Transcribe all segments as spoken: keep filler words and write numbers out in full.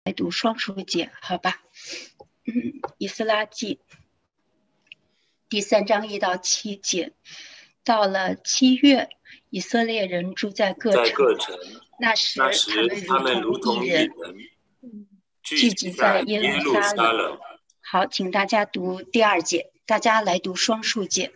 来读双数节，好吧？嗯，以斯拉记第三章一到七节，到了七月，以色列人住在各城，那时他们如同一人，聚集在耶路撒冷。好，请大家读第二节，大家来读双数节。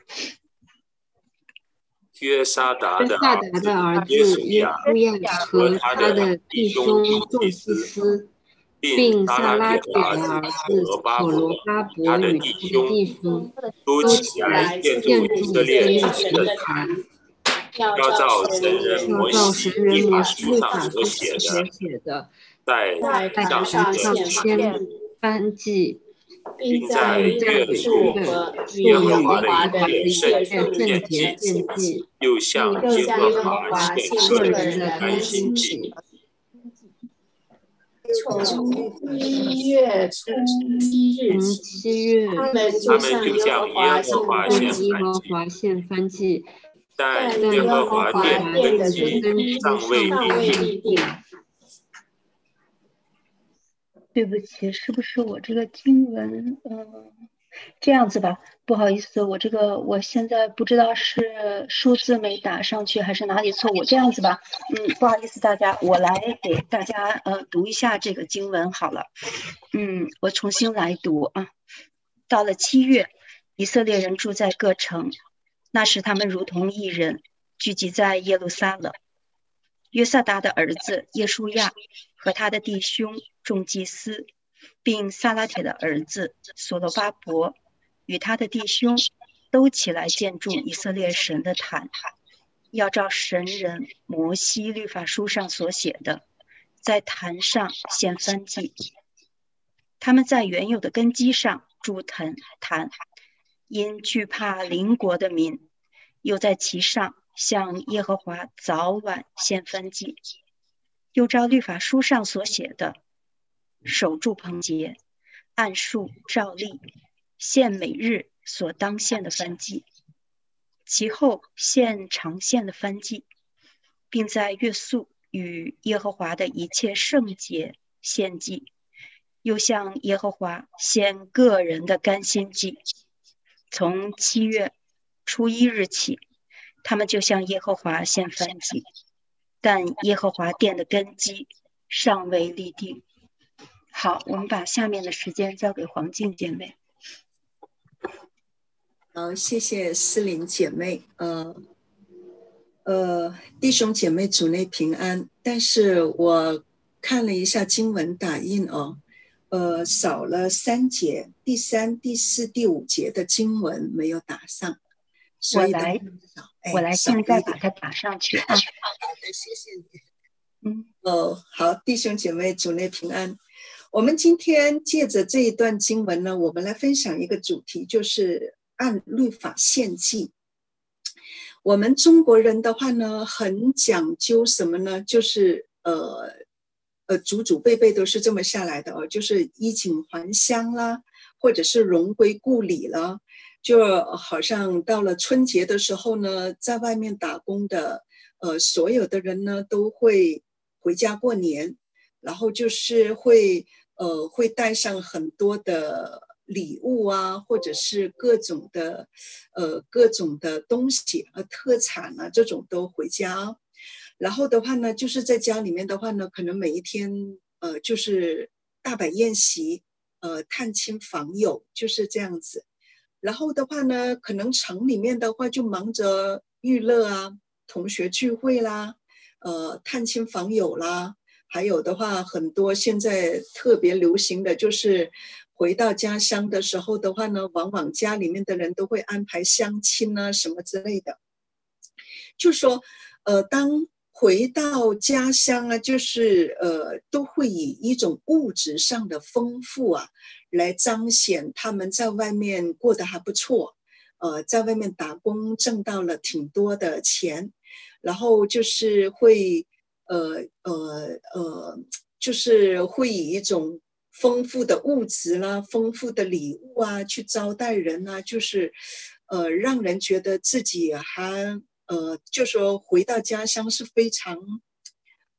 约沙达的儿子耶稣亚和他的弟兄众祭司，并撒拉铁的儿子所罗巴伯与他的弟兄，都起来建筑以色列神的坛， 要照神人摩西律法书上所写的，在坛上献燔祭， 并在月数和耶和华的一切圣节献祭，又向耶和华献个人的甘心祭。 从七月初一日起，他们就向耶和华献燔祭， 但耶和华殿的根基尚未立定。 对不起，是不是我这个经文，嗯，这样子吧，不好意思，我这个我现在不知道是数字没打上去还是哪里错误，这样子吧，嗯，不好意思大家，我来给大家呃读一下这个经文好了，嗯，我重新来读啊。到了七月，以色列人住在各城，那时他们如同一人，聚集在耶路撒冷。约萨达的儿子耶书亚和他的弟兄众祭司，并撒拉铁的儿子所罗巴伯与他的弟兄，都起来建筑以色列神的坛，要照神人摩西律法书上所写的，在坛上献燔祭。他们在原有的根基上筑坛坛，因惧怕邻国的民，又在其上向耶和华早晚献燔祭，又照律法书上所写的，守住棚节，按数照例献每日所当献的燔祭，其后献常献的燔祭，并在月宿与耶和华的一切圣节献祭，又向耶和华献个人的甘心祭。从七月初一日起，他们就向耶和华献燔祭，但耶和华殿的根基尚未立定。好，我们把下面的时间交给黄静姐妹。 好，谢谢思玲姐妹。呃呃，弟兄姐妹主内平安。但是我看了一下经文打印哦，呃，少了三节，第三、第四、第五节的经文没有打上。 我来，我来现在把它打上去啊。 好的，谢谢你。 嗯， 哦，好，弟兄姐妹主内平安。我们今天借着这一段经文呢，我们来分享一个主题，就是按律法献祭。我们中国人的话呢，很讲究什么呢？就是呃呃，祖祖辈辈都是这么下来的哦，就是衣锦还乡啦，或者是荣归故里了。就好像到了春节的时候呢，在外面打工的呃所有的人呢，都会回家过年，然后就是会呃会带上很多的礼物啊，或者是各种的呃各种的东西啊，特产啊，这种都回家。然后的话呢，就是在家里面的话呢，可能每一天呃就是大摆宴席，呃探亲访友，就是这样子。然后的话呢，可能城里面的话就忙着娱乐啊，同学聚会啦，呃探亲访友啦，还有的话很多现在特别流行的就是回到家乡的时候的话呢，往往家里面的人都会安排相亲啊什么之类的。就说呃当回到家乡啊，就是呃都会以一种物质上的丰富啊，来彰显他们在外面过得还不错，呃，在外面打工挣到了挺多的钱，然后就是会呃呃呃，就是会以一种丰富的物质啦、丰富的礼物啊去招待人啊，就是呃让人觉得自己还呃就说回到家乡是非常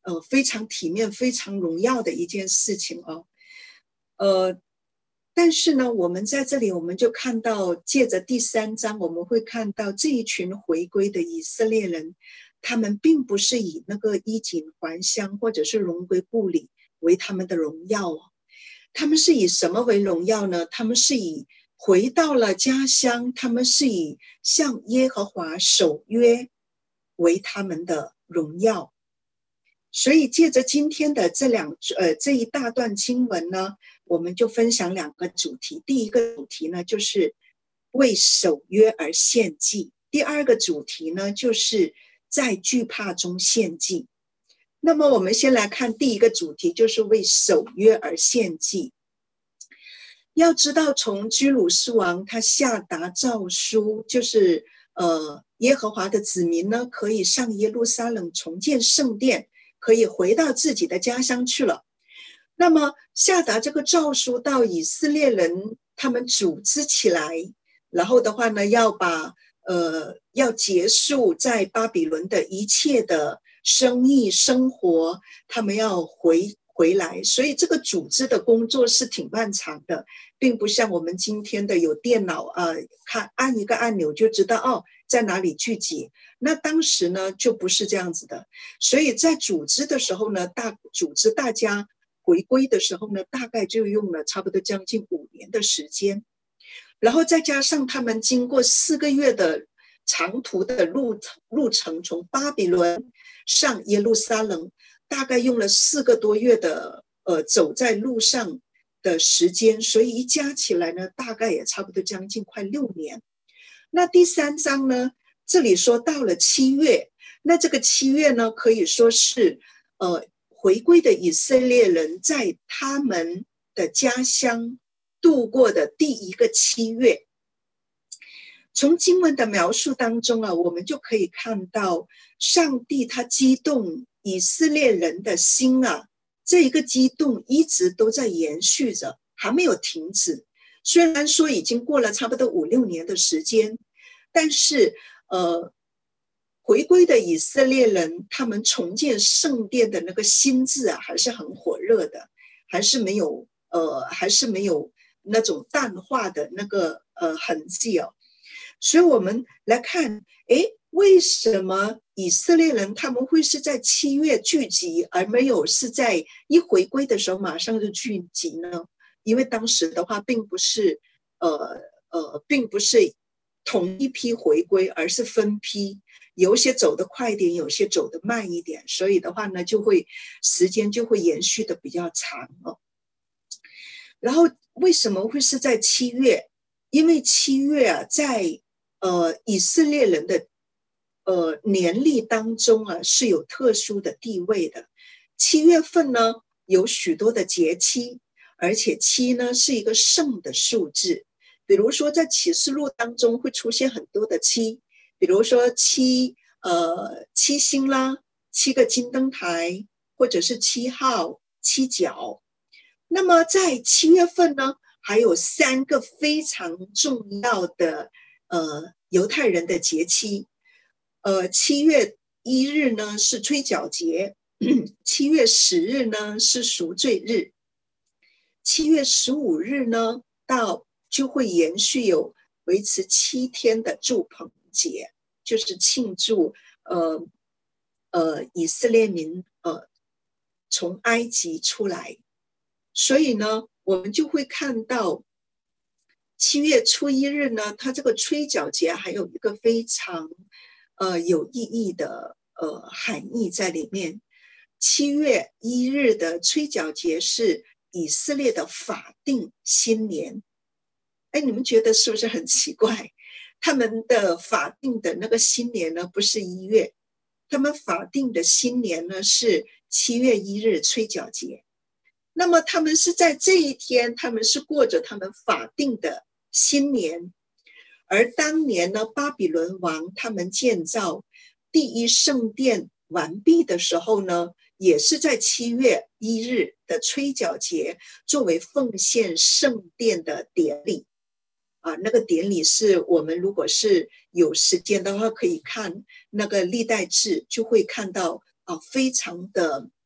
呃非常体面、非常荣耀的一件事情哦。呃，但是呢，我们在这里我们就看到，借着第三章，我们会看到这一群回归的以色列人，他们并不是以那个衣锦还乡或者是荣归故里为他们的荣耀哦，他们是以什么为荣耀呢？他们是以回到了家乡，他们是以向耶和华守约为他们的荣耀。所以借着今天的这两呃这一大段经文呢，我们就分享两个主题。第一个主题呢，就是为守约而献祭；第二个主题呢，就是在惧怕中献祭。那么我们先来看第一个主题，就是为守约而献祭。要知道，从居鲁士王他下达诏书，就是呃耶和华的子民呢，可以上耶路撒冷重建圣殿，可以回到自己的家乡去了。那么下达这个诏书到以色列人，他们组织起来，然后的话呢，要把呃要结束在巴比伦的一切的生意生活，他们要回回来。所以这个组织的工作是挺漫长的，并不像我们今天的有电脑啊、呃，看按一个按钮就知道哦在哪里聚集。那当时呢就不是这样子的，所以在组织的时候呢，大组织大家回归的时候呢，大概就用了差不多将近五年的时间，然后再加上他们经过四个月的长途的路路程，从巴比伦上耶路撒冷，大概用了四个多月的呃走在路上的时间，所以一加起来呢，大概也差不多将近快六年。那第三章呢，这里说到了七月，那这个七月呢，可以说是呃回归的以色列人在他们的家乡度过的第一个七月。从经文的描述当中啊，我们就可以看到上帝他激动以色列人的心啊，这一个激动一直都在延续着，还没有停止。虽然说已经过了差不多五六年的时间，但是呃，回归的以色列人他们重建圣殿的那个心智啊，还是很火热的，还是没有呃，还是没有那种淡化的那个呃痕迹哦。所以我们来看，诶，为什么以色列人他们会是在七月聚集，而没有是在一回归的时候马上就聚集呢？因为当时的话，并不是呃呃，并不是同一批回归，而是分批，有些走得快一点，有些走得慢一点，所以的话呢，就会时间就会延续的比较长哦。然后为什么会是在七月？因为七月啊，在呃以色列人的呃年历当中啊，是有特殊的地位的。七月份呢，有许多的节期，而且七呢是一个圣的数字。比如说在启示录当中会出现很多的七，比如说七呃七星啦，七个金灯台，或者是七号七角。那么在七月份呢，还有三个非常重要的呃犹太人的节期。呃七月一日呢是吹角节，七月十日呢是赎罪日，七月十五日呢到就会延续有维持七天的住棚节，就是庆祝呃呃以色列民呃从埃及出来。所以呢，我们就会看到七月初一日呢，它这个吹角节还有一个非常呃有意义的呃含义在里面。七月一日的吹角节是以色列的法定新年。哎，你们觉得是不是很奇怪？他们的法定的那个新年呢，不是一月，他们法定的新年呢是七月一日吹角节。那么他们是在这一天，他们是过着他们法定的新年。而当年呢，巴比伦王他们建造第一圣殿完毕的时候呢，也是在七月一日的吹角节，作为奉献圣殿的典礼。啊，那个典礼是我们如果是有时间的话，可以看那个历代志，就会看到啊，非常的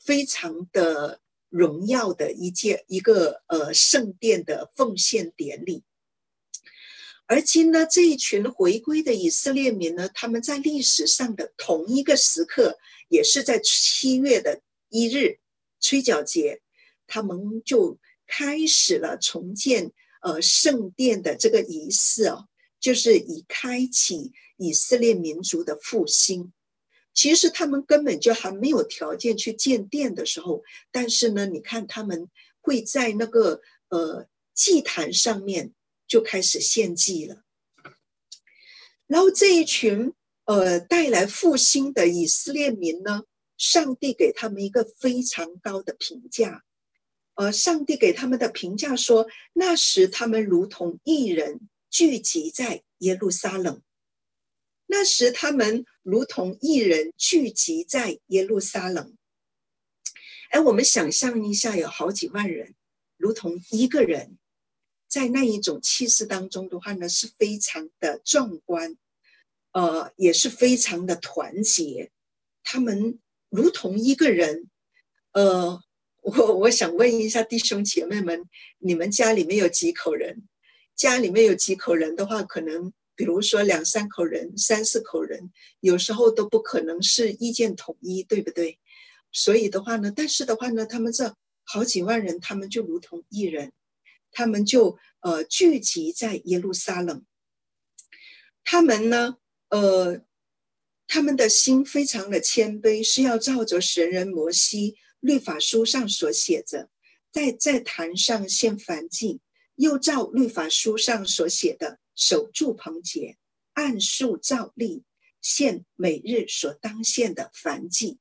非常的荣耀的一件一个呃圣殿的奉献典礼。而今呢，这一群回归的以色列民呢，他们在历史上的同一个时刻，也是在七月的一日吹角节，他们就开始了重建呃圣殿的这个仪式哦，就是以开启以色列民族的复兴。其实他们根本就还没有条件去建殿的时候，但是呢，你看他们会在那个呃祭坛上面就开始献祭了。然后这一群呃带来复兴的以色列民呢，上帝给他们一个非常高的评价。呃，上帝给他们的评价说，那时他们如同义人聚集在耶路撒冷。那时他们如同义人聚集在耶路撒冷。哎，我们想象一下，有好几万人，如同一个人，在那一种气势当中的话呢，是非常的壮观，呃，也是非常的团结。他们如同一个人，呃，我我想问一下弟兄姐妹们，你们家里面有几口人？家里面有几口人的话，可能比如说两三口人、三四口人，有时候都不可能是意见统一，对不对？所以的话呢，但是的话呢，他们这好几万人，他们就如同一人，他们就呃聚集在耶路撒冷。他们呢，呃，他们的心非常的谦卑，是要照着神人摩西律法书上所写着，在在坛上献燔祭，又照律法书上所写的守住棚节，按数照例献每日所当献的燔祭。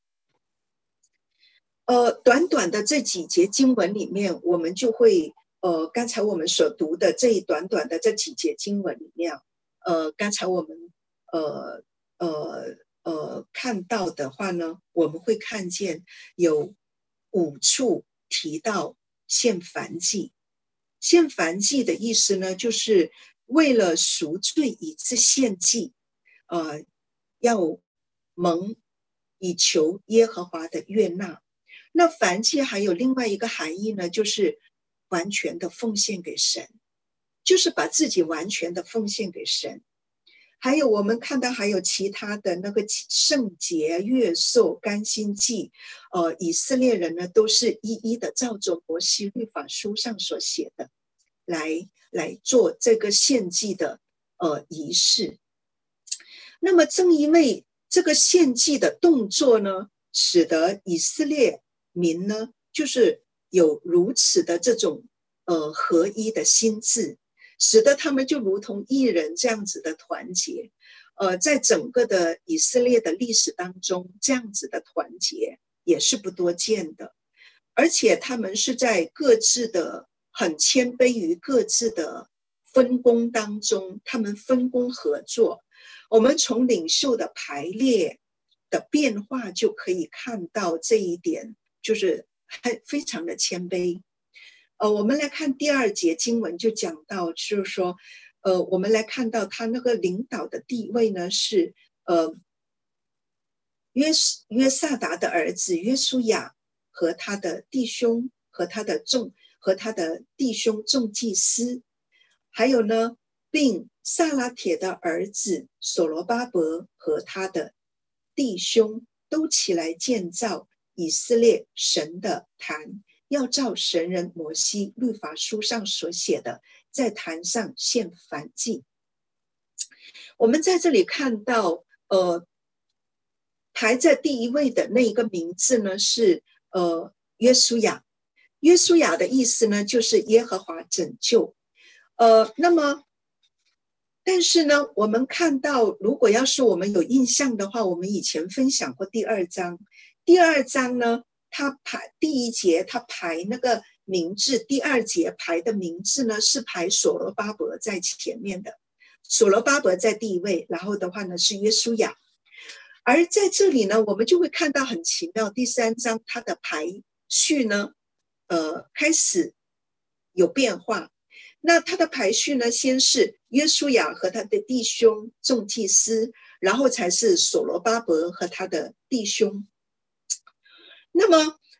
呃，短短的这几节经文里面，我们就会呃，刚才我们所读的这一短短的这几节经文里面，呃，刚才我们呃呃呃看到的话呢，我们会看见有五处提到献燔祭。献燔祭的意思呢，就是为了赎罪以致献祭，呃，要蒙以求耶和华的悦纳。那燔祭还有另外一个含义呢，就是完全的奉献给神，就是把自己完全的奉献给神。还有我们看到还有其他的那个圣节、月寿、甘心祭，呃，以色列人呢都是一一的照着摩西律法书上所写的来来做这个献祭的呃仪式。那么正因为这个献祭的动作呢，使得以色列民呢，就是有如此的这种呃合一的心智，使得他们就如同一人这样子的团结。呃，在整个的以色列的历史当中，这样子的团结也是不多见的，而且他们是在各自的很谦卑于各自的分工当中，他们分工合作。我们从领袖的排列的变化就可以看到这一点，就是非常的谦卑。呃，我们来看第二节经文就讲到，就是说，呃，我们来看到他那个领导的地位呢是，呃，约约萨达的儿子约书亚和他的弟兄和他的众和他的弟兄众祭司，还有呢，并萨拉铁的儿子所罗巴伯和他的弟兄都起来建造以色列神的坛，要照神人摩西律法书上所写的，在坛上献燔祭。我们在这里看到，呃，排在第一位的那一个名字呢是呃约书亚。约书亚的意思呢就是耶和华拯救。呃，那么但是呢，我们看到，如果要是我们有印象的话，我们以前分享过第二章。第二章呢，它排第一节，它排那个名字；第二节排的名字呢，是排所罗巴伯在前面的，所罗巴伯在第一位，然后的话呢是约书亚。而在这里呢，我们就会看到很奇妙，第三章它的排序呢，呃，开始有变化。那他的排序呢，先是约书亚和他的弟兄众祭司，然后才是所罗巴伯和他的弟兄。那么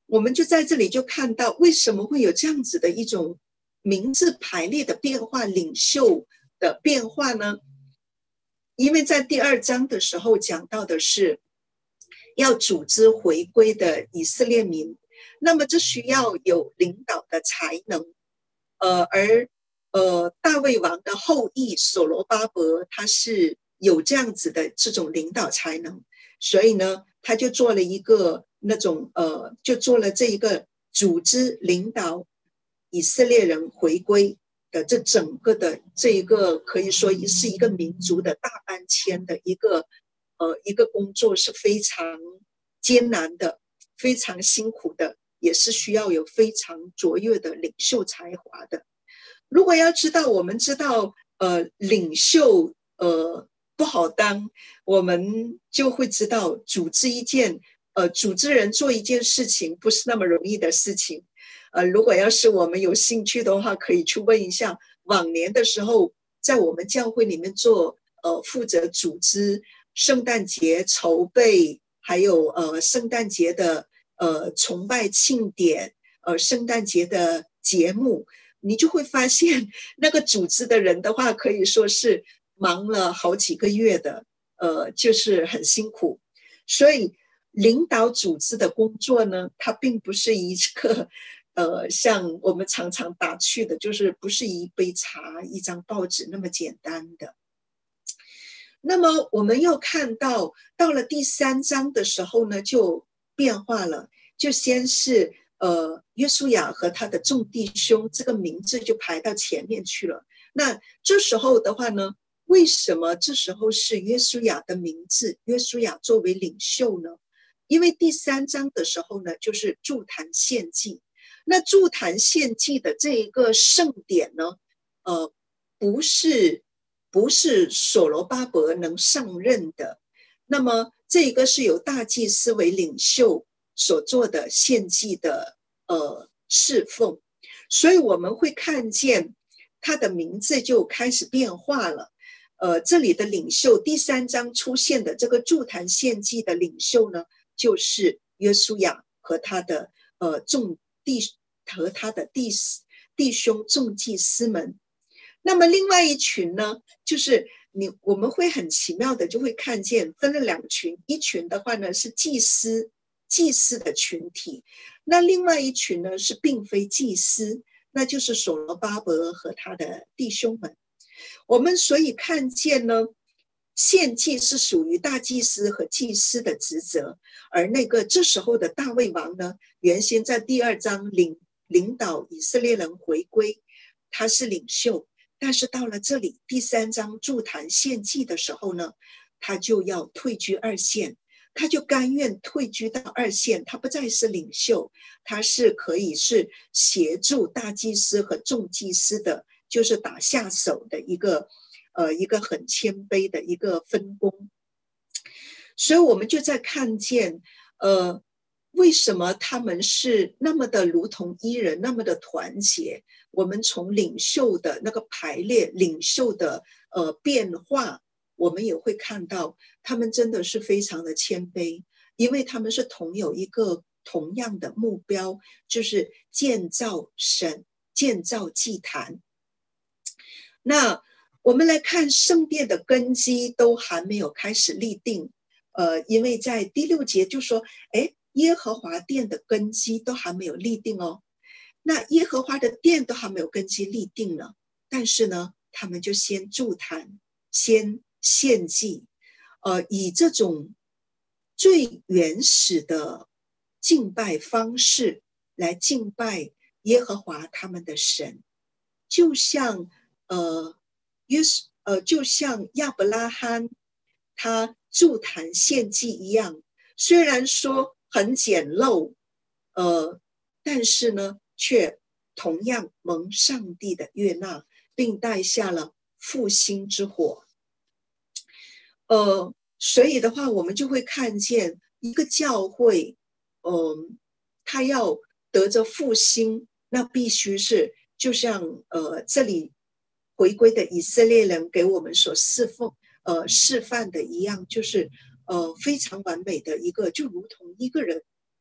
我们就在这里就看到为什么会有这样子的一种名字排列的变化，领袖的变化呢？因为在第二章的时候讲到的是要组织回归的以色列民，那么这需要有领导的才能，呃，而呃大卫王的后裔所罗巴伯他是有这样子的这种领导才能，所以呢，他就做了一个那种呃，就做了这一个组织领导以色列人回归的这整个的这一个可以说是一个民族的大搬迁的一个呃一个工作，是非常艰难的，非常辛苦的，也是需要有非常卓越的领袖才华的。如果要知道，我们知道呃领袖呃不好当，我们就会知道组织一件呃组织人做一件事情不是那么容易的事情。呃，如果要是我们有兴趣的话，可以去问一下，往年的时候，在我们教会里面做呃负责组织圣诞节筹备，还有呃圣诞节的呃崇拜庆典，呃圣诞节的节目，你就会发现那个组织的人的话，可以说是忙了好几个月的，呃，就是很辛苦。所以领导组织的工作呢，它并不是一个呃，像我们常常打趣的，就是不是一杯茶、一张报纸那么简单的。那么我们又看到，到了第三章的时候呢，就变化了，就先是呃约书亚和他的众弟兄这个名字就排到前面去了。那这时候的话呢，为什么这时候是约书亚的名字？约书亚作为领袖呢？因为第三章的时候呢，就是筑坛献祭。那筑坛献祭的这一个盛典呢，呃，不是不是所罗巴伯能上任的，那么这个是由大祭司为领袖所做的献祭的呃侍奉，所以我们会看见他的名字就开始变化了。呃，这里的领袖第三章出现的这个筑坛献祭的领袖呢，就是约书亚和他的呃众弟和他的弟弟兄众祭司们。那么另外一群呢，就是你我们会很奇妙的就会看见分了两群，一群的话呢是祭司祭司的群体，那另外一群呢是并非祭司，那就是所罗巴伯和他的弟兄们。我们所以看见呢，献祭是属于大祭司和祭司的职责，而那个这时候的大卫王呢，原先在第二章领领导以色列人回归，他是领袖，但是到了这里第三章筑坛献祭的时候呢，他就要退居二线，他就甘愿退居到二线，他不再是领袖，他是可以是协助大祭司和众祭司的，就是打下手的一个呃一个很谦卑的一个分工。所以我们就在看见呃为什么他们是那么的如同一人，那么的团结。我们从领袖的那个排列，领袖的呃变化，我们也会看到他们真的是非常的谦卑，因为他们是同有一个同样的目标，就是建造神，建造祭坛。那我们来看圣殿的根基都还没有开始立定，呃，因为在第六节就说，哎，耶和华殿的根基都还没有立定哦。那耶和华的殿都还没有根基立定呢，但是呢，他们就先筑坛，先献祭，呃，以这种最原始的敬拜方式来敬拜耶和华他们的神，就像呃约呃就像亚伯拉罕他筑坛献祭一样，虽然说很简陋，呃，但是呢，却同样蒙上帝的悦纳，并带下了复兴之火。呃，所以的话，我们就会看见一个教会，嗯、呃，他要得着复兴，那必须是就像呃这里回归的以色列人给我们所侍奉呃示范的一样，就是呃非常完美的一个，就如同一个人。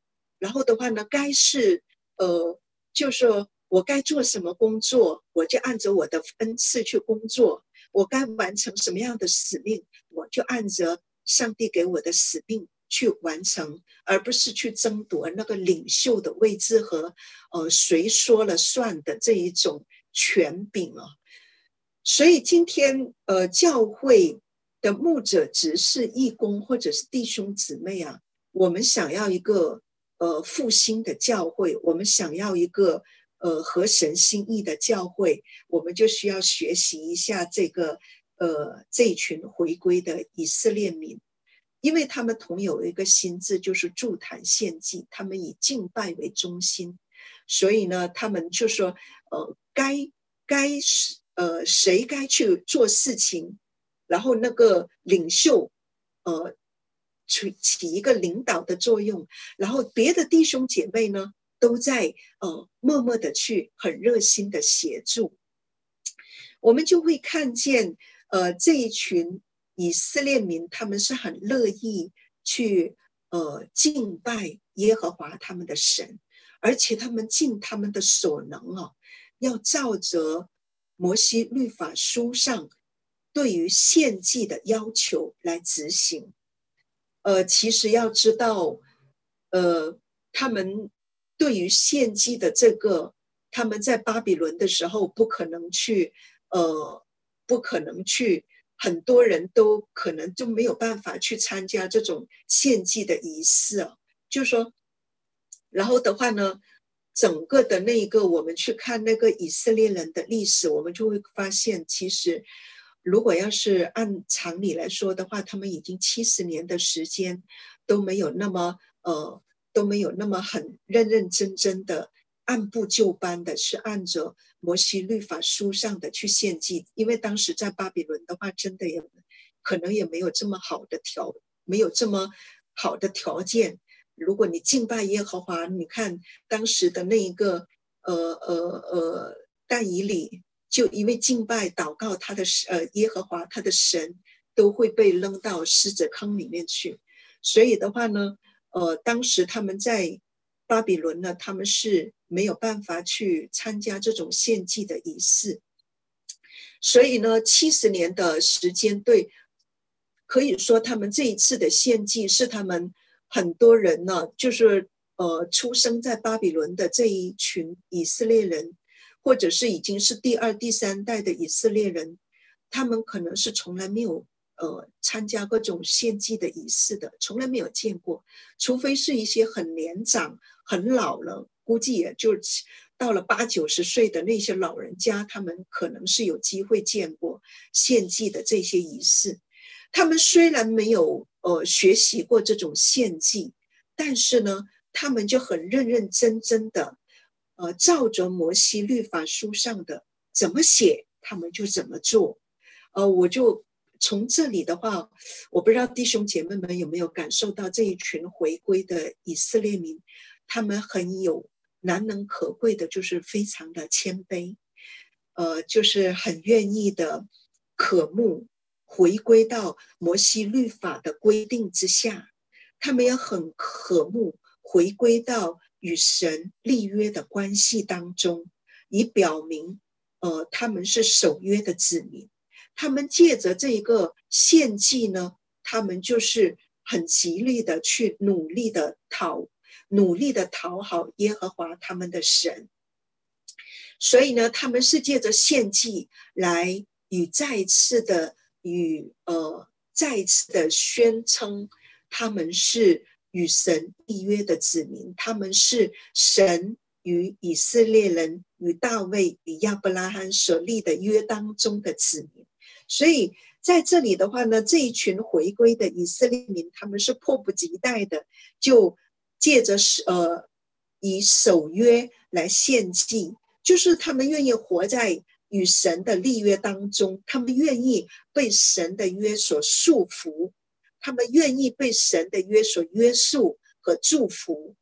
然后的话呢，该是呃，就说我该做什么工作，我就按着我的恩赐去工作；我该完成什么样的使命，我就按着上帝给我的使命去完成，而不是去争夺那个领袖的位置和呃谁说了算的这一种权柄啊。所以今天呃教会的牧者、执事、义工或者是弟兄姊妹啊，我们想要一个呃复兴的教会，我们想要一个呃合神心意的教会，我们就需要学习一下这个呃这一群回归的以色列民，因为他们同有一个心志，就是筑坛献祭，他们以敬拜为中心，所以呢，他们就说呃该该呃谁该去做事情，然后那个领袖呃起一个领导的作用，然后别的弟兄姐妹呢都在呃默默的去很热心的协助，我们就会看见呃这一群以色列民，他们是很乐意去呃敬拜耶和华他们的神，而且他们尽他们的所能啊，要照着摩西律法书上对于献祭的要求来执行。呃，其实要知道，呃，他们对于献祭的这个，他们在巴比伦的时候不可能去，呃，不可能去，很多人都可能就没有办法去参加这种献祭的仪式啊。就是说，然后的话呢，整个的那个我们去看那个以色列人的历史，我们就会发现，其实如果要是按常理来说的话，他们已经七十年的时间都没有那么呃都没有那么很认认真真的按部就班的是按着摩西律法书上的去献祭，因为当时在巴比伦的话，真的也可能也没有这么好的条没有这么好的条件。如果你敬拜耶和华，你看当时的那一个呃呃呃但以理，就因为敬拜祷告他的呃耶和华他的神，都会被扔到狮子坑里面去。所以的话呢，呃，当时他们在巴比伦呢，他们是没有办法去参加这种献祭的仪式。所以呢，七十年的时间，对，可以说他们这一次的献祭是他们很多人呢，就是呃出生在巴比伦的这一群以色列人，或者是已经是第二、第三代的以色列人，他们可能是从来没有呃参加过这种献祭的仪式的，从来没有见过，除非是一些很年长、很老了，估计也就到了八九十岁的那些老人家，他们可能是有机会见过献祭的这些仪式。他们虽然没有呃学习过这种献祭，但是呢，他们就很认认真真的呃照着摩西律法书上的怎么写，他们就怎么做。呃，我就从这里的话，我不知道弟兄姐妹们有没有感受到这一群回归的以色列民，他们很有难能可贵的，就是非常的谦卑，呃，就是很愿意的渴慕回归到摩西律法的规定之下，他们也很渴慕回归到与神立约的关系当中，以表明呃他们是守约的子民。他们借着这个献祭呢，他们就是很极力的去努力的讨努力的讨好耶和华他们的神。所以呢，他们是借着献祭来与再一次的与呃再一次的宣称他们是与神立约的子民，他们是神与以色列人、与大卫、与亚伯拉罕所立的约当中的子民。所以在这里的话呢，这一群回归的以色列民，他们是迫不及待的，就借着呃以守约来献祭，就是他们愿意活在与神的立约当中，他们愿意被神的约所束缚，他们愿意被神的约所约束和祝福。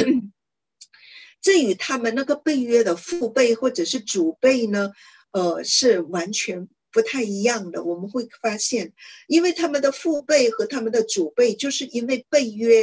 这与他们那个被约的父辈或者是祖辈呢，呃，是完全不太一样的。我们会发现，因为他们的父辈和他们的祖辈就是因为被约，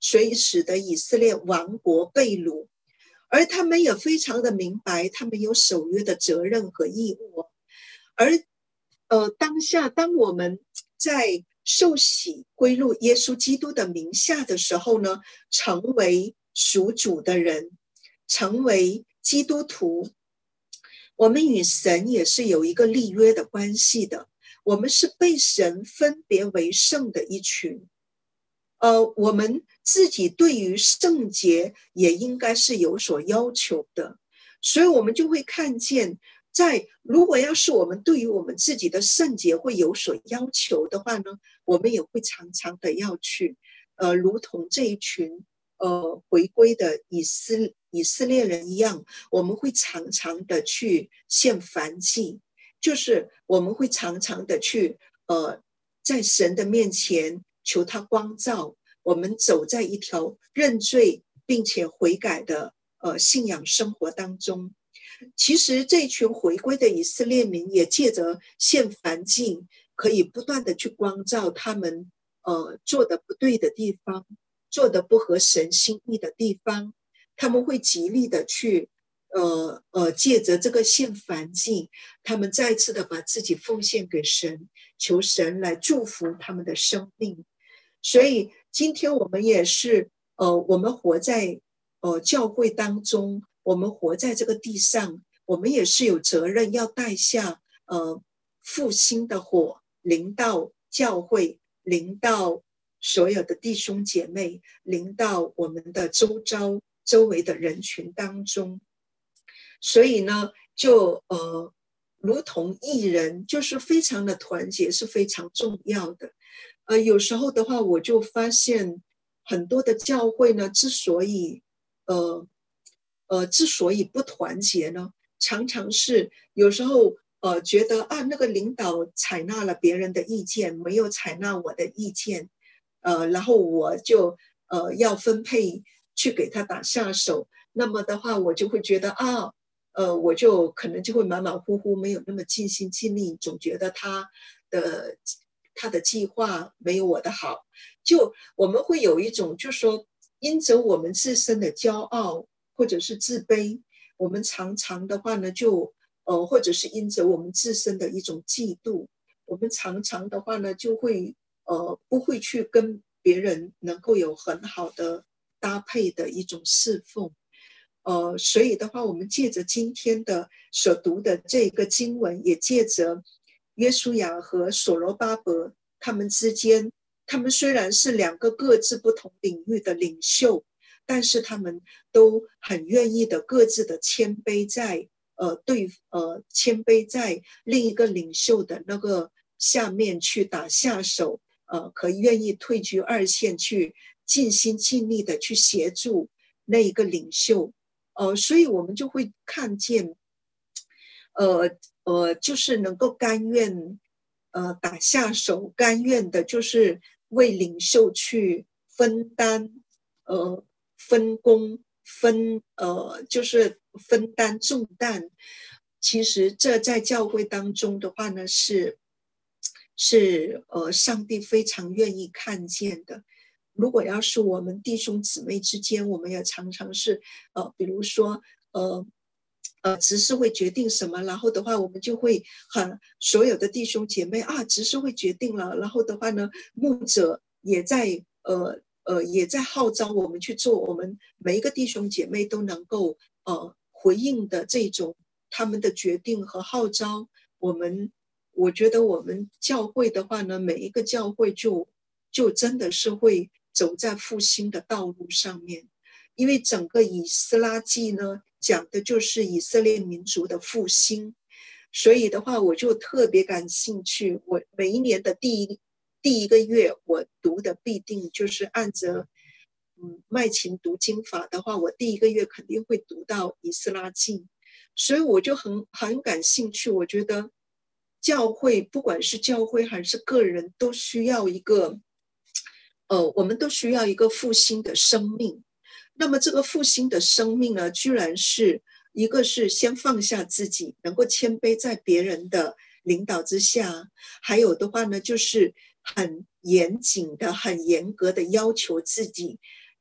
所以使得以色列亡国被掳，而他们也非常的明白他们有守约的责任和义务。而呃，当下当我们在受洗归入耶稣基督的名下的时候呢，成为属主的人，成为基督徒，我们与神也是有一个立约的关系的，我们是被神分别为圣的一群。呃，我们自己对于圣洁也应该是有所要求的，所以我们就会看见，在如果要是我们对于我们自己的圣洁会有所要求的话呢，我们也会常常的要去，呃，如同这一群呃回归的以色以色列人一样，我们会常常的去献燔祭，就是我们会常常的去呃在神的面前求他光照，我们走在一条认罪并且悔改的呃信仰生活当中。其实这群回归的以色列民也借着献燔祭，可以不断的去光照他们呃做的不对的地方，做的不合神心意的地方，他们会极力的去呃呃借着这个献燔祭，他们再次的把自己奉献给神，求神来祝福他们的生命。所以今天我们也是呃我们活在呃教会当中，我们活在这个地上，我们也是有责任要带下呃复兴的火，临到教会，临到所有的弟兄姐妹，临到我们的周遭周围的人群当中。所以呢，就呃如同义人，就是非常的团结是非常重要的。呃，有时候的话，我就发现很多的教会呢，之所以呃呃之所以不团结呢，常常是有时候呃觉得啊，那个领导采纳了别人的意见，没有采纳我的意见，呃，然后我就呃要分配去给他打下手，那么的话，我就会觉得啊，呃，我就可能就会马马虎虎，没有那么尽心尽力，总觉得他的。他的计划没有我的好，就我们会有一种就是说因着我们自身的骄傲或者是自卑，我们常常的话呢就呃或者是因着我们自身的一种嫉妒，我们常常的话呢就会呃不会去跟别人能够有很好的搭配的一种侍奉。呃所以的话，我们借着今天的所读的这个经文，也借着约书亚和所罗巴伯他们之间，他们虽然是两个各自不同领域的领袖，但是他们都很愿意的各自的谦卑在呃对呃谦卑在另一个领袖的那个下面去打下手，呃可以愿意退居二线，去尽心尽力的去协助那一个领袖。呃所以我们就会看见呃呃，就是能够甘愿呃打下手，甘愿的就是为领袖去分担呃分工分呃就是分担重担。其实这在教会当中的话呢，是是呃上帝非常愿意看见的。如果要是我们弟兄姊妹之间，我们也常常是呃比如说呃呃，执事会决定什么，然后的话，我们就会很所有的弟兄姐妹啊，执事会决定了，然后的话呢，牧者也在呃呃也在号召我们去做，我们每一个弟兄姐妹都能够呃回应的这种他们的决定和号召。我们我觉得我们教会的话呢，每一个教会就就真的是会走在复兴的道路上面，因为整个以斯拉记呢，讲的就是以色列民族的复兴。所以的话，我就特别感兴趣。我每一年的第一第一个月，我读的必定就是按着嗯麦琴读经法的话，我第一个月肯定会读到以斯拉记。所以我就很很感兴趣。我觉得教会，不管是教会还是个人，都需要一个呃，我们都需要一个复兴的生命。那么这个复兴的生命呢，居然是一个是先放下自己，能够谦卑在别人的领导之下，还有的话呢，就是很严谨的、很严格的要求自己，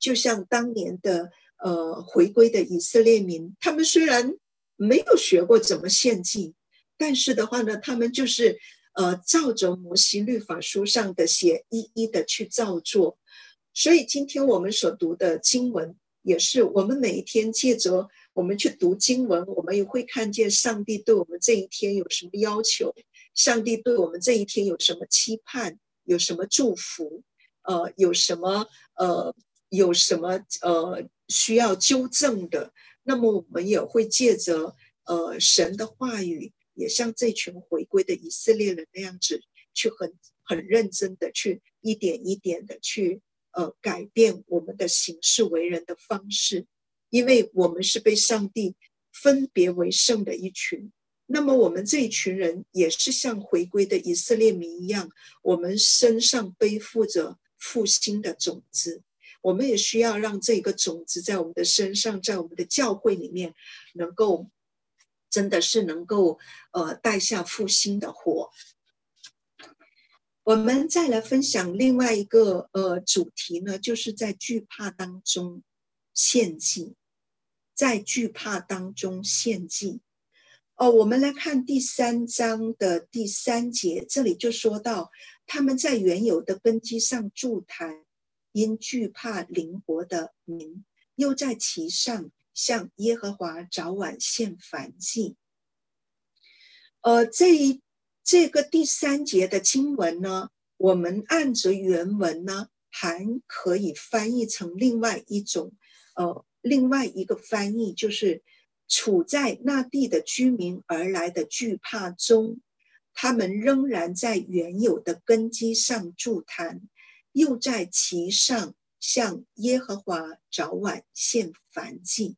就像当年的呃回归的以色列民，他们虽然没有学过怎么献祭，但是的话呢，他们就是呃照着摩西律法书上的写，一一的去照做。所以今天我们所读的经文，也是我们每一天借着我们去读经文，我们也会看见上帝对我们这一天有什么要求，上帝对我们这一天有什么期盼，有什么祝福，呃，有什么呃，有什么呃需要纠正的。那么我们也会借着呃神的话语，也像这群回归的以色列人那样子，去很很认真的去一点一点的去呃改变我们的行事为人的方式，因为我们是被上帝分别为圣的一群。那么我们这一群人也是像回归的以色列民一样，我们身上背负着复兴的种子，我们也需要让这个种子在我们的身上，在我们的教会里面能够真的是能够呃带下复兴的火。我们再来分享另外一个呃主题呢，就是在惧怕当中献祭，在惧怕当中献祭。哦，我们来看第三章的第三节，这里就说到他们在原有的根基上筑坛，因惧怕邻国的民，又在其上向耶和华早晚献燔祭。呃，这一这个第三节的经文呢，我们按着原文呢，还可以翻译成另外一种，呃，另外一个翻译就是处在那地的居民而来的惧怕中，他们仍然在原有的根基上筑坛，又在其上向耶和华早晚献燔祭。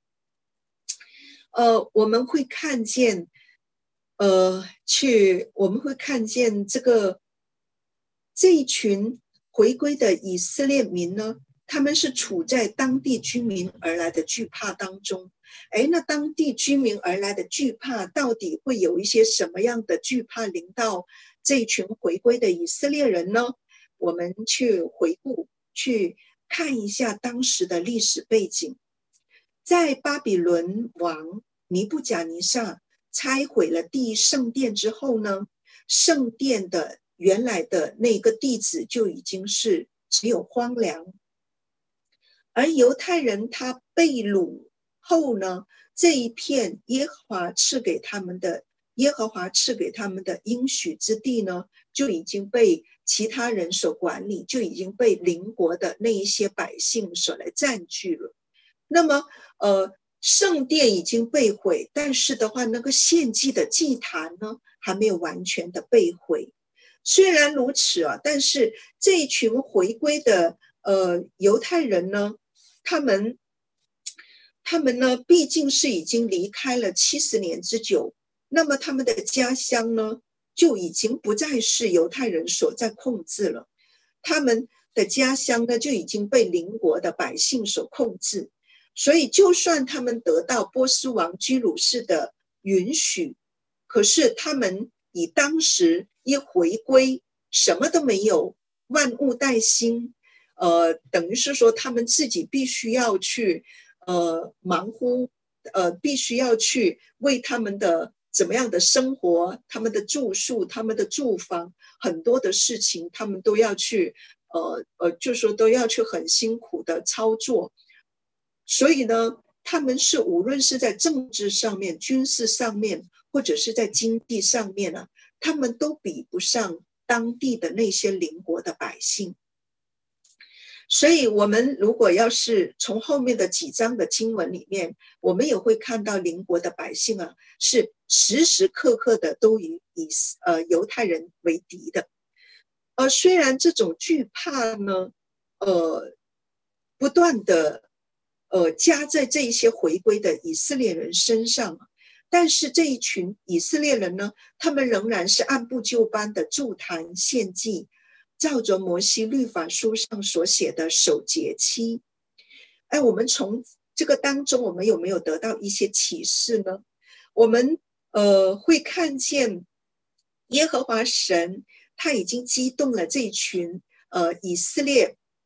呃，我们会看见，呃，去我们会看见这个这一群回归的以色列民呢，他们是处在当地居民而来的惧怕当中。哎，那当地居民而来的惧怕，到底会有一些什么样的惧怕临到这一群回归的以色列人呢？我们去回顾，去看一下当时的历史背景。在巴比伦王尼布甲尼撒拆毁了第一圣殿之后呢，圣殿的原来的那个地址就已经是只有荒凉，而犹太人他被掳后呢，这一片耶和华赐给他们的耶和华赐给他们的应许之地呢，就已经被其他人所管理，就已经被邻国的那一些百姓所来占据了。那么呃，圣殿已经被毁，但是的话，那个献祭的祭坛呢，还没有完全的被毁。虽然如此啊，但是这一群回归的呃犹太人呢，他们他们呢，毕竟是已经离开了七十年之久，那么他们的家乡呢，就已经不再是犹太人所在控制了，他们的家乡呢，就已经被邻国的百姓所控制。所以就算他们得到波斯王居鲁士的允许，可是他们以当时一回归什么都没有，万物待新，呃，等于是说他们自己必须要去呃忙乎呃必须要去为他们的怎么样的生活，他们的住宿，他们的住房，很多的事情他们都要去呃呃就说都要去很辛苦的操作。所以呢，他们是无论是在政治上面、军事上面，或者是在经济上面啊，他们都比不上当地的那些邻国的百姓。所以我们如果要是从后面的几章的经文里面，我们也会看到邻国的百姓啊，是时时刻刻的都与以呃犹太人为敌的。而虽然这种惧怕呢，呃，不断的呃加在这一些回归的以色列人身上，但是这一群以色列人呢，他们仍然是按部就班的筑坛献祭，照着摩西律法书上所写的守节期。哎，我们从这个当中，我们有没有得到一些启示呢？我们呃会看见耶和华神他已经激动了这一群呃以色列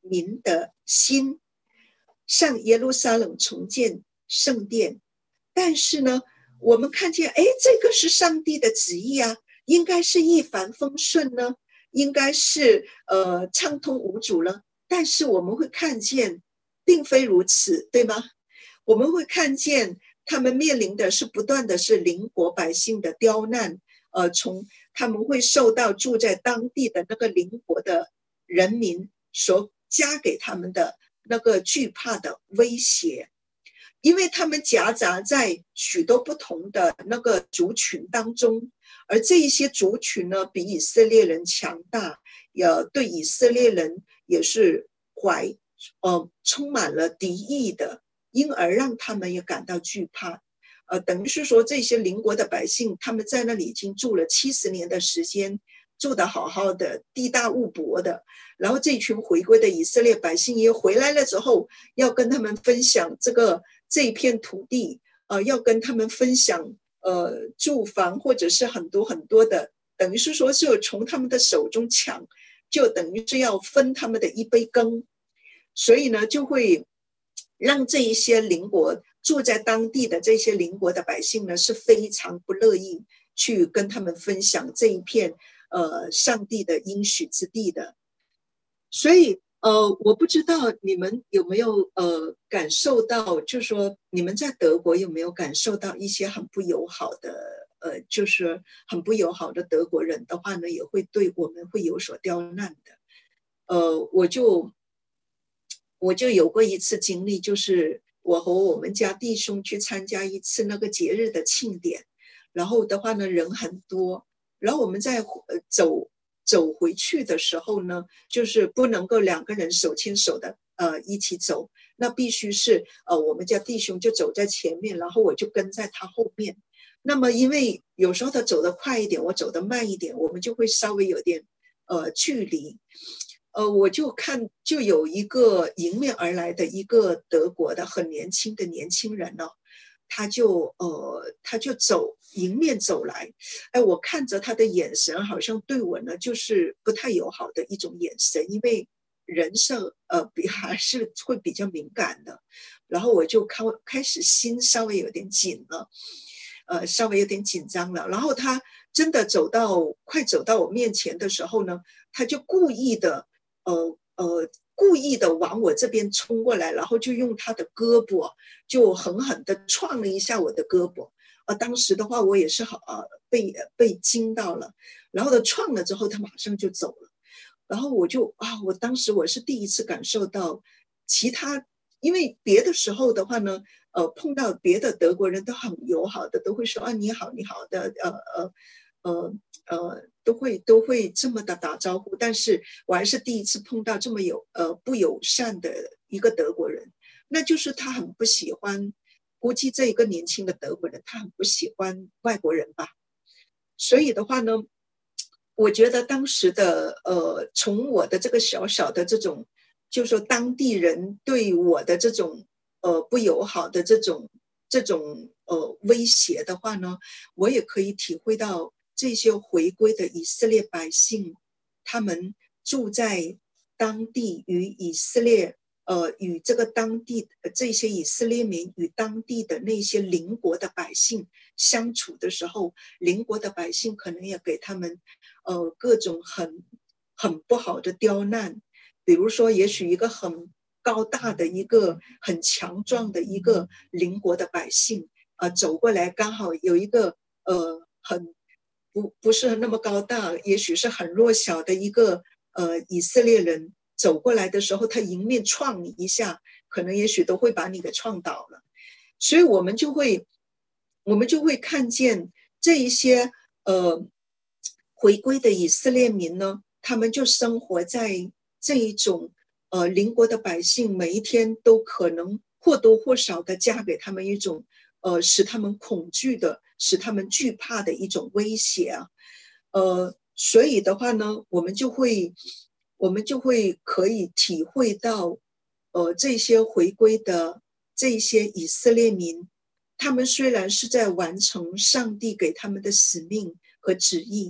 民的心，上耶路撒冷重建圣殿。但是呢，我们看见，哎，这个是上帝的旨意啊，应该是一帆风顺呢，应该是呃畅通无阻了。但是我们会看见，并非如此，对吗？我们会看见他们面临的是不断的是邻国百姓的刁难，呃，从他们会受到住在当地的那个邻国的人民所加给他们的那个惧怕的威胁，因为他们夹杂在许多不同的那个族群当中，而这一些族群呢，比以色列人强大，也对以色列人也是怀呃充满了敌意的，因而让他们也感到惧怕。呃，等于是说这些邻国的百姓，他们在那里已经住了七十年的时间，住得好好的，地大物博的。然后这群回归的以色列百姓也回来了之后，要跟他们分享这个这一片土地，呃，要跟他们分享呃住房，或者是很多很多的，等于是说是从他们的手中抢，就等于是要分他们的一杯羹。所以呢，就会让这一些邻国住在当地的这些邻国的百姓呢，是非常不乐意去跟他们分享这一片呃上帝的应许之地的。所以呃，我不知道你们有没有呃感受到，就是说你们在德国有没有感受到一些很不友好的呃，就是很不友好的德国人的话呢，也会对我们会有所刁难的。呃，我就我就有过一次经历，就是我和我们家弟兄去参加一次那个节日的庆典，然后的话呢，人很多，然后我们在走走回去的时候呢，就是不能够两个人手牵手的呃一起走，那必须是呃我们家弟兄就走在前面，然后我就跟在他后面。那么因为有时候他走得快一点，我走得慢一点，我们就会稍微有点呃距离。呃，我就看就有一个迎面而来的一个德国的很年轻的年轻人呢、哦，他就呃他就走迎面走来，哎，我看着他的眼神好像对我呢就是不太友好的一种眼神，因为人是呃比还是会比较敏感的，然后我就开开始心稍微有点紧了，呃稍微有点紧张了，然后他真的走到快走到我面前的时候呢，他就故意的。呃呃，故意的往我这边冲过来，然后就用他的胳膊就狠狠的撞了一下我的胳膊。呃，当时的话我也是好呃被被惊到了，然后他撞了之后，他马上就走了。然后我就啊，我当时我是第一次感受到其他，因为别的时候的话呢，呃，碰到别的德国人都很友好的，都会说啊你好你好的，呃呃呃呃。都会都会这么的打招呼，但是我还是第一次碰到这么有呃不友善的一个德国人，那就是他很不喜欢，估计这一个年轻的德国人他很不喜欢外国人吧，所以的话呢，我觉得当时的呃从我的这个小小的这种，就是说当地人对我的这种呃不友好的这种这种呃威胁的话呢，我也可以体会到。这些回归的以色列百姓，他们住在当地与以色列，呃，与这个当地这些以色列民与当地的那些邻国的百姓相处的时候，邻国的百姓可能也给他们，呃，各种很很不好的刁难，比如说，也许一个很高大的一个很强壮的一个邻国的百姓，呃，走过来刚好有一个呃很。不不是那么高大，也许是很弱小的一个呃以色列人走过来的时候，他迎面撞你一下，可能也许都会把你给撞倒了。所以我们就会我们就会看见这一些呃回归的以色列民呢，他们就生活在这一种呃邻国的百姓每一天都可能或多或少的加给他们一种呃使他们恐惧的。使他们惧怕的一种威胁啊，呃，所以的话呢，我们就会，我们就会可以体会到，呃，这些回归的这些以色列民，他们虽然是在完成上帝给他们的使命和旨意，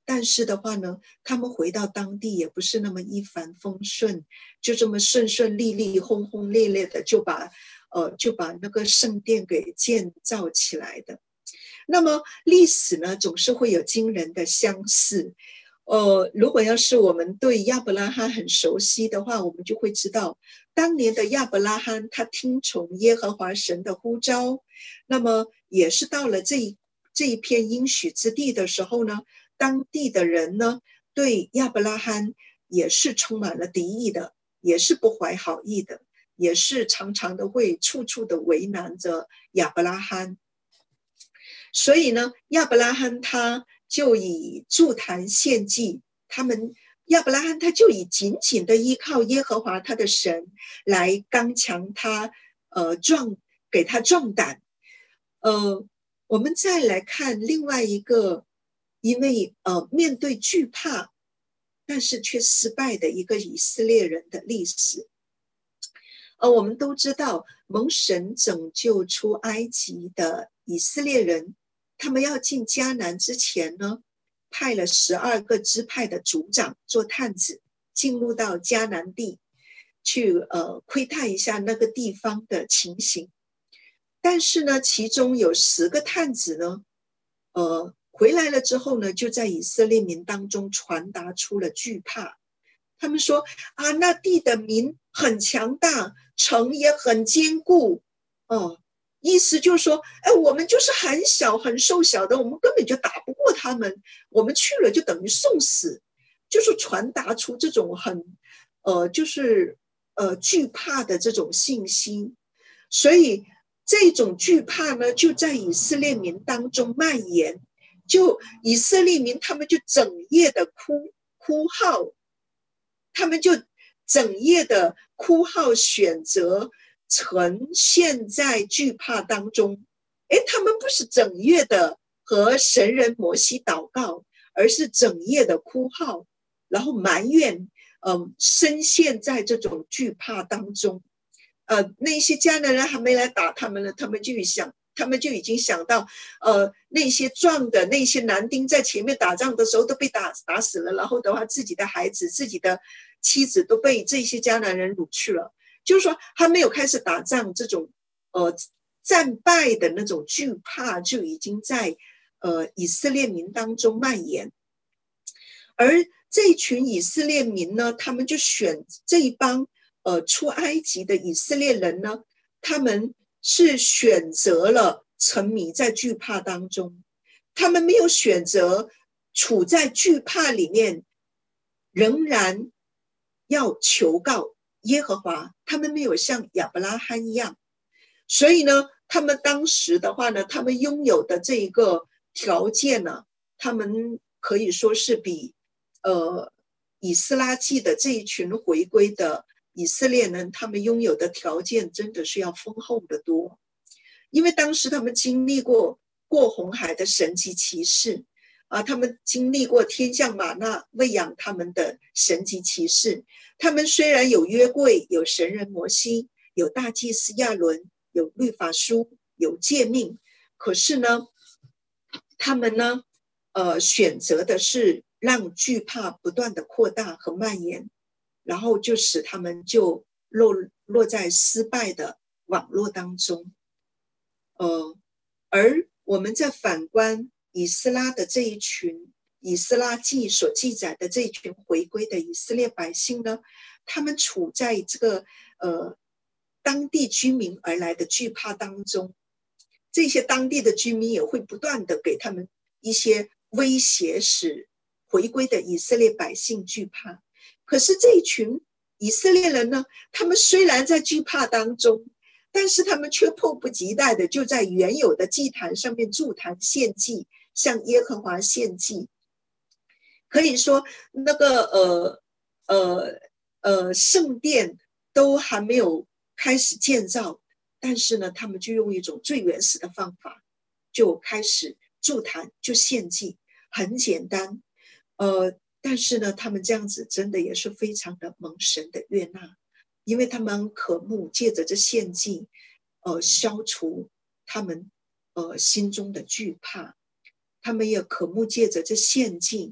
但是的话呢，他们回到当地也不是那么一帆风顺，就这么顺顺利利、轰轰烈烈的就把呃就把那个圣殿给建造起来的。那么历史呢，总是会有惊人的相似。呃，如果要是我们对亚伯拉罕很熟悉的话，我们就会知道，当年的亚伯拉罕他听从耶和华神的呼召，那么也是到了这一这一片应许之地的时候呢，当地的人呢对亚伯拉罕也是充满了敌意的，也是不怀好意的，也是常常的会处处的为难着亚伯拉罕。所以呢，亚伯拉罕他就以筑坛献祭，他们亚伯拉罕他就以紧紧的依靠耶和华他的神来刚强他，呃壮给他壮胆。呃，我们再来看另外一个，因为呃面对惧怕，但是却失败的一个以色列人的历史。呃，我们都知道，蒙神拯救出埃及的以色列人，他们要进迦南之前呢，派了十二个支派的族长做探子，进入到迦南地去呃窥探一下那个地方的情形。但是呢，其中有十个探子呢，呃回来了之后呢，就在以色列民当中传达出了惧怕。他们说啊，那地的民很强大，城也很坚固，哦，意思就是说，哎，我们就是很小很瘦小的，我们根本就打不过他们，我们去了就等于送死，就是传达出这种很，呃，就是呃惧怕的这种信息。所以这种惧怕呢，就在以色列民当中蔓延，就以色列民他们就整夜的哭哭号。他们就整夜的哭号，选择呈现在惧怕当中。诶，他们不是整夜的和神人摩西祷告，而是整夜的哭号，然后埋怨，嗯，深陷在这种惧怕当中。呃，那些迦南人还没来打他们呢，他们就想，他们就已经想到，呃，那些壮的那些男丁在前面打仗的时候都被打打死了，然后的话，自己的孩子、自己的妻子都被这些迦南人掳去了。就是说，还没有开始打仗，这种呃战败的那种惧怕就已经在呃以色列民当中蔓延。而这群以色列民呢，他们就选这一帮呃出埃及的以色列人呢，他们是选择了沉迷在惧怕当中，他们没有选择处在惧怕里面，仍然要求告耶和华，他们没有像亚伯拉罕一样。所以呢，他们当时的话呢，他们拥有的这一个条件呢，他们可以说是比呃以斯拉记的这一群回归的以色列人，他们拥有的条件真的是要丰厚的多。因为当时他们经历过过红海的神迹奇事啊，他们经历过天降玛纳喂养他们的神迹奇事。他们虽然有约柜，有神人摩西，有大祭司亚伦，有律法书，有诫命，可是呢，他们呢，呃，选择的是让惧怕不断的扩大和蔓延，然后就使他们就落落在失败的网络当中。呃，而我们在反观以斯拉的这一群，以斯拉记所记载的这一群回归的以色列百姓呢，他们处在这个呃当地居民而来的惧怕当中，这些当地的居民也会不断的给他们一些威胁，使回归的以色列百姓惧怕。可是这一群以色列人呢，他们虽然在惧怕当中，但是他们却迫不及待的就在原有的祭坛上面筑坛献祭，向耶和华献祭。可以说那个呃呃呃圣殿都还没有开始建造，但是呢，他们就用一种最原始的方法，就开始筑坛，就献祭，很简单。呃，但是呢，他们这样子真的也是非常的蒙神的悦纳。因为他们渴慕借着这献祭，呃，消除他们呃心中的惧怕，他们也渴慕借着这献祭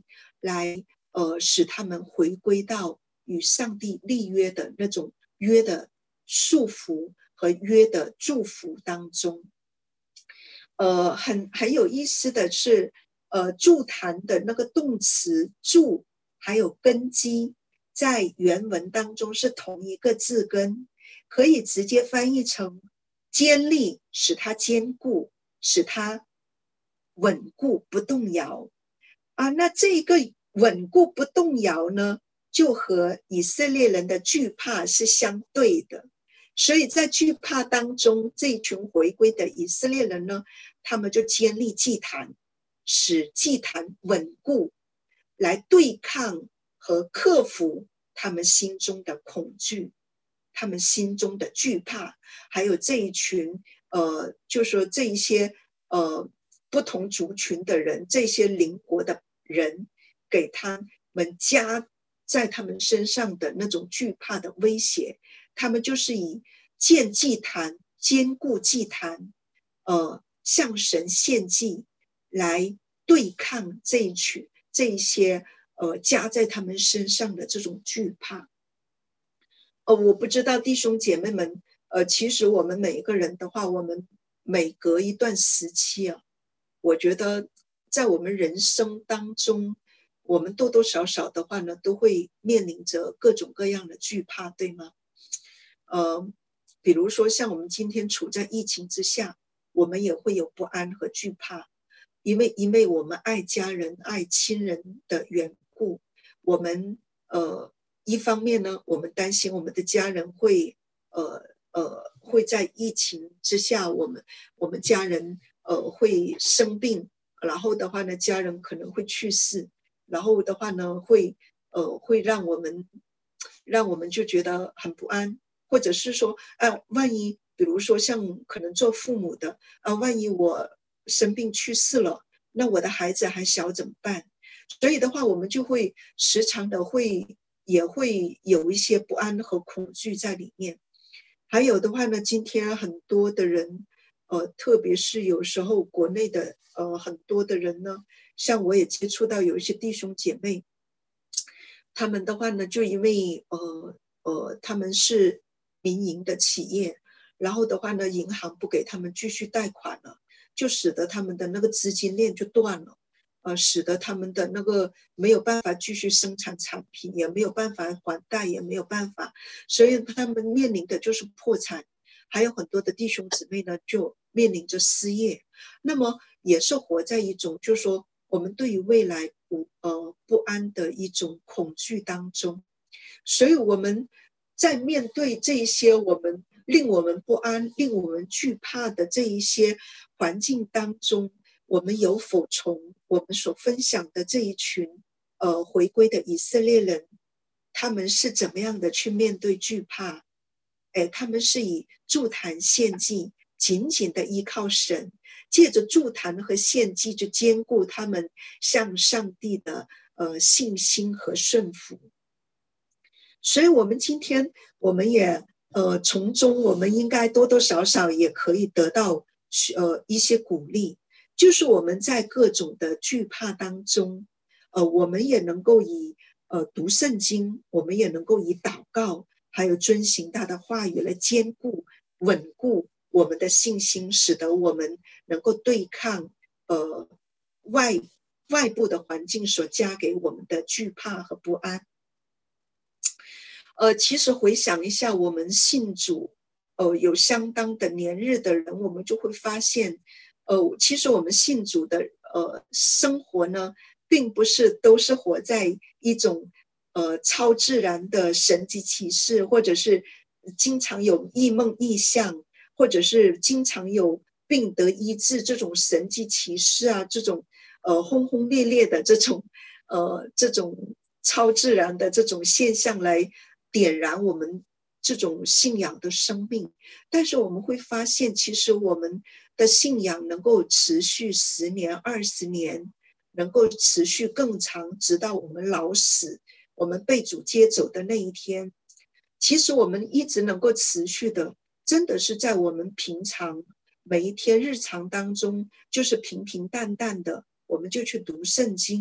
来呃使他们回归到与上帝立约的那种约的束缚和约的祝福当中。呃，很很有意思的是，呃，筑坛的那个动词筑还有根基，在原文当中是同一个字根，可以直接翻译成坚立，使它坚固，使它稳固不动摇啊。那这个稳固不动摇呢，就和以色列人的惧怕是相对的。所以在惧怕当中，这一群回归的以色列人呢，他们就建立祭坛，使祭坛稳固，来对抗和克服他们心中的恐惧，他们心中的惧怕，还有这一群呃，就说这一些呃不同族群的人，这些邻国的人，给他们加在他们身上的那种惧怕的威胁。他们就是以建祭坛、坚固祭坛，呃，向神献祭，来对抗这一群这一些呃加在他们身上的这种惧怕。呃，我不知道弟兄姐妹们，呃，其实我们每一个人的话，我们每隔一段时期啊，我觉得在我们人生当中，我们多多少少的话呢，都会面临着各种各样的惧怕，对吗？呃，比如说像我们今天处在疫情之下，我们也会有不安和惧怕，因为因为我们爱家人、爱亲人的缘故，我们呃一方面呢，我们担心我们的家人会呃呃会在疫情之下，我们我们家人呃会生病，然后的话呢，家人可能会去世，然后的话呢，会呃会让我们让我们就觉得很不安。或者是说，啊，万一比如说像可能做父母的，啊，万一我生病去世了，那我的孩子还小怎么办？所以的话，我们就会时常的会也会有一些不安和恐惧在里面。还有的话呢，今天很多的人，呃，特别是有时候国内的呃很多的人呢，像我也接触到有一些弟兄姐妹，他们的话呢，就因为呃呃他们是民营的企业，然后的话呢，银行不给他们继续贷款了，就使得他们的那个资金链就断了，呃，使得他们的那个没有办法继续生产产品，也没有办法还贷，也没有办法，所以他们面临的就是破产。还有很多的弟兄姊妹呢，就面临着失业，那么也是活在一种，就是说我们对于未来不呃不安的一种恐惧当中，所以我们在面对这一些我们令我们不安、令我们惧怕的这一些环境当中，我们有否从我们所分享的这一群呃回归的以色列人，他们是怎么样的去面对惧怕？哎，他们是以筑坛献祭，紧紧的依靠神，借着筑坛和献祭就坚固他们向上帝的呃信心和顺服。所以我们今天我们也呃从中我们应该多多少少也可以得到呃一些鼓励，就是我们在各种的惧怕当中，呃我们也能够以呃读圣经，我们也能够以祷告还有遵行他的话语来坚固稳固我们的信心，使得我们能够对抗呃外外部的环境所加给我们的惧怕和不安。呃，其实回想一下，我们信主，呃，有相当的年日的人，我们就会发现，呃，其实我们信主的呃生活呢，并不是都是活在一种呃超自然的神迹奇事，或者是经常有异梦异象，或者是经常有病得医治这种神迹奇事啊，这种呃轰轰烈烈的这种呃这种超自然的这种现象来点燃我们这种信仰的生命。但是我们会发现，其实我们的信仰能够持续十年、二十年，能够持续更长，直到我们老死，我们被主接走的那一天。其实我们一直能够持续的，真的是在我们平常每一天日常当中，就是平平淡淡的，我们就去读圣经，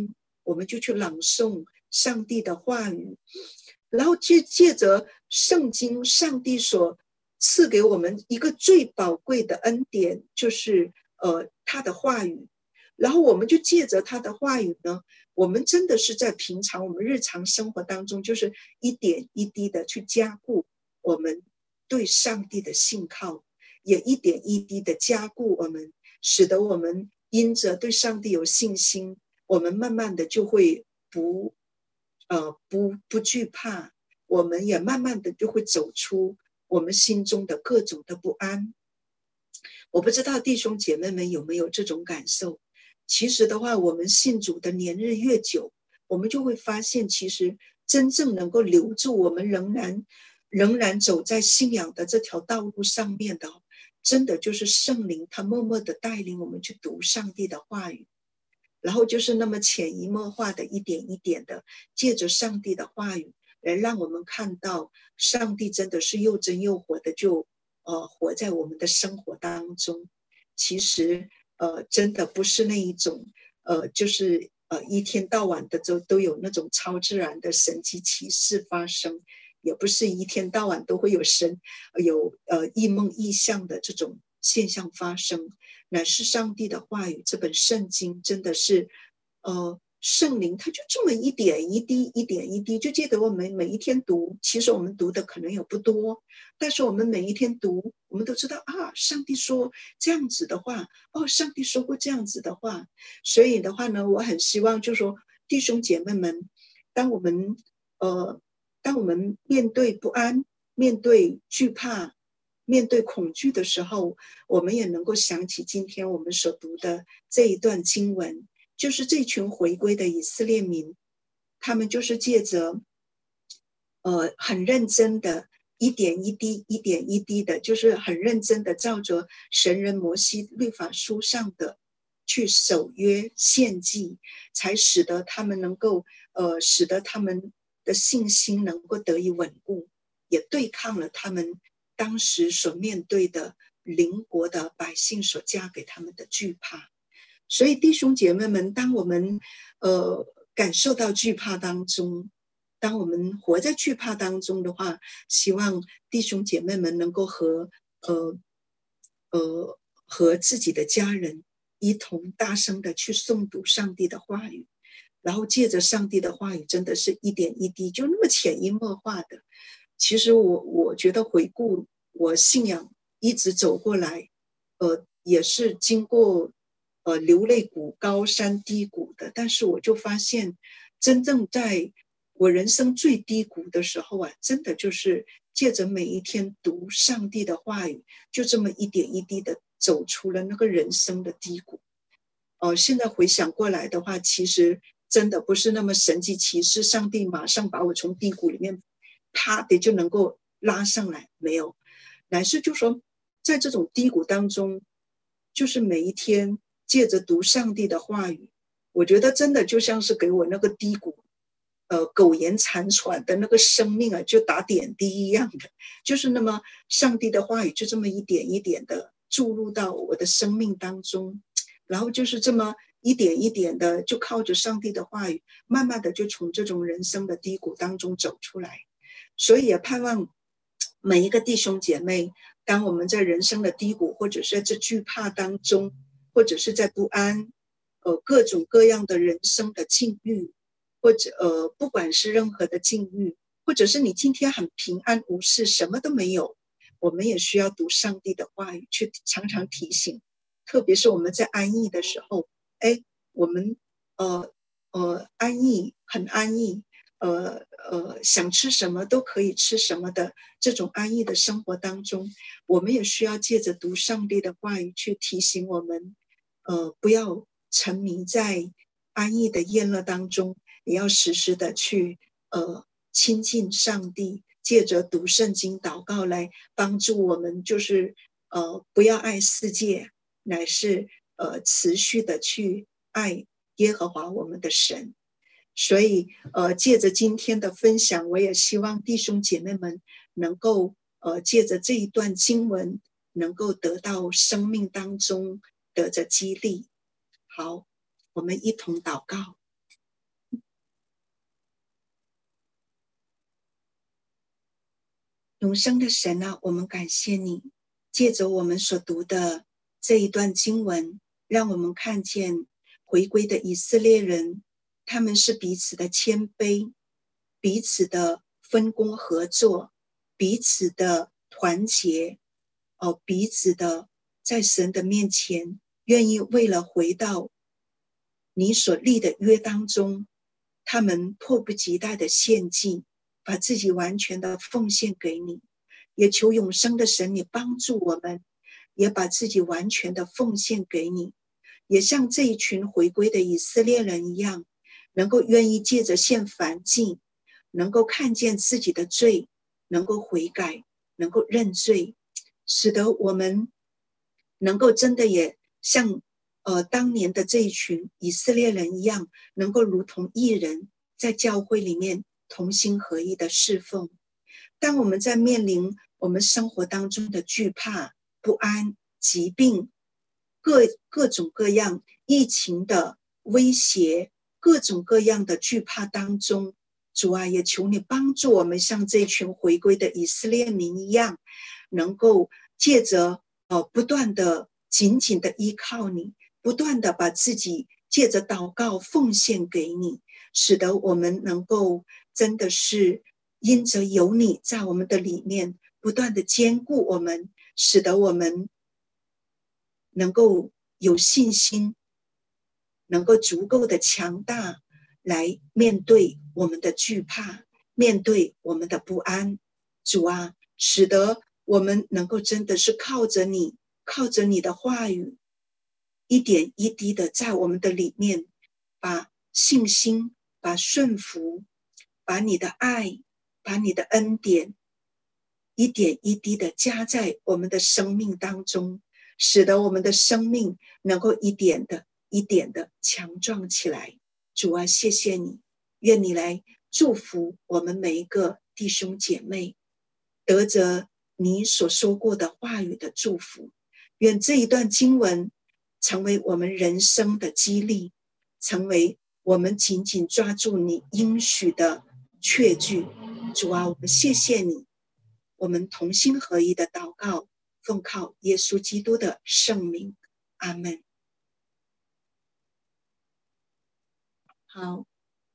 我们就去朗诵上帝的话语，然后借借着圣经，上帝所赐给我们一个最宝贵的恩典，就是呃他的话语。然后我们就借着他的话语呢，我们真的是在平常我们日常生活当中，就是一点一滴的去加固我们对上帝的信靠，也一点一滴的加固我们，使得我们因着对上帝有信心，我们慢慢的就会不呃不不惧怕，我们也慢慢的就会走出我们心中的各种的不安。我不知道弟兄姐妹们有没有这种感受？其实的话，我们信主的年日越久，我们就会发现，其实真正能够留住我们仍然仍然走在信仰的这条道路上面的，真的就是圣灵，他默默的带领我们去读上帝的话语，然后就是那么潜移默化的一点一点的，借着上帝的话语来让我们看到上帝真的是又真又活的，就呃活在我们的生活当中。其实呃真的不是那一种呃就是呃一天到晚的都都有那种超自然的神迹奇事发生，也不是一天到晚都会有神有呃异梦异象的这种现象发生，乃是上帝的话语。这本圣经真的是呃圣灵他就这么一点一滴一点一滴，就记得我们每一天读，其实我们读的可能也不多，但是我们每一天读，我们都知道啊，上帝说这样子的话，哦，上帝说过这样子的话。所以的话呢，我很希望就是说弟兄姐妹们，当我们呃当我们面对不安，面对惧怕，面对恐惧的时候，我们也能够想起今天我们所读的这一段经文，就是这群回归的以色列民，他们就是借着呃很认真的一点一滴一点一滴的，就是很认真的照着神人摩西律法书上的去守约献祭，才使得他们能够呃使得他们的信心能够得以稳固，也对抗了他们当时所面对的邻国的百姓所加给他们的惧怕。所以弟兄姐妹们，当我们呃感受到惧怕当中，当我们活在惧怕当中的话，希望弟兄姐妹们能够和呃呃和自己的家人一同大声的去诵读上帝的话语，然后借着上帝的话语，真的是一点一滴，就那么潜移默化的。其实我我觉得回顾我信仰一直走过来，呃，也是经过呃流泪谷、高山低谷的，但是我就发现，真正在我人生最低谷的时候啊，真的就是借着每一天读上帝的话语，就这么一点一滴的走出了那个人生的低谷。呃，现在回想过来的话，其实真的不是那么神迹奇事，上帝马上把我从低谷里面啪的就能够拉上来，没有，乃是就说在这种低谷当中，就是每一天借着读上帝的话语，我觉得真的就像是给我那个低谷呃苟延残喘的那个生命啊，就打点滴一样的，就是那么上帝的话语就这么一点一点的注入到我的生命当中，然后就是这么一点一点的就靠着上帝的话语，慢慢的就从这种人生的低谷当中走出来。所以也盼望每一个弟兄姐妹，当我们在人生的低谷，或者是在这惧怕当中，或者是在不安呃各种各样的人生的境遇，或者呃不管是任何的境遇，或者是你今天很平安无事，什么都没有，我们也需要读上帝的话语，去常常提醒，特别是我们在安逸的时候，哎，我们呃呃安逸很安逸，呃呃想吃什么都可以吃什么的这种安逸的生活当中，我们也需要借着读上帝的话语去提醒我们，呃不要沉迷在安逸的宴乐当中，也要时时的去呃亲近上帝，借着读圣经祷告来帮助我们，就是呃不要爱世界，乃是呃持续的去爱耶和华我们的神。所以呃借着今天的分享，我也希望弟兄姐妹们能够呃借着这一段经文，能够得到生命当中得着激励。好，我们一同祷告。 永生的神啊，我们感谢你，借着我们所读的这一段经文，让我们看见回归的以色列人，他们是彼此的谦卑，彼此的分工合作，彼此的团结，哦，彼此的在神的面前愿意为了回到你所立的约当中，他们迫不及待的献祭，把自己完全的奉献给你。也求永生的神你帮助我们，也把自己完全的奉献给你，也像这一群回归的以色列人一样，能够愿意借着献燔祭，能够看见自己的罪，能够悔改，能够认罪，使得我们能够真的也像呃当年的这一群以色列人一样，能够如同义人在教会里面同心合意的侍奉。当我们在面临我们生活当中的惧怕、不安、疾病，各各种各样疫情的威胁，各种各样的惧怕当中，主啊，也求你帮助我们像这群回归的以色列民一样，能够借着呃不断的紧紧的依靠你，不断的把自己借着祷告奉献给你，使得我们能够真的是因着有你在我们的里面不断的坚固我们，使得我们能够有信心，能够足够的强大来面对我们的惧怕，面对我们的不安。主啊，使得我们能够真的是靠着你，靠着你的话语，一点一滴的在我们的里面，把信心，把顺服，把你的爱，把你的恩典一点一滴的加在我们的生命当中，使得我们的生命能够一点的一点的强壮起来。主啊，谢谢你，愿你来祝福我们每一个弟兄姐妹，得着你所说过的话语的祝福。愿这一段经文成为我们人生的激励，成为我们紧紧抓住你应许的确据。主啊，我们谢谢你，我们同心合一的祷告，奉靠耶稣基督的圣名，阿们。好。